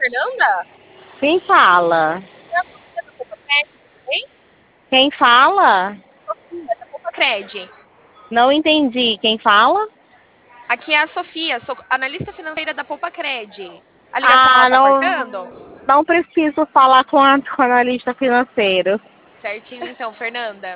Fernanda? Quem fala? É a Sofia da Poupa tudo bem? Quem fala? Sofia da Poupa. Não entendi. Quem fala? Aqui é a Sofia, sou analista financeira da Poupa. A ligação ela Ah, tá cortando? não preciso falar com a analista financeiro. Certinho então, Fernanda.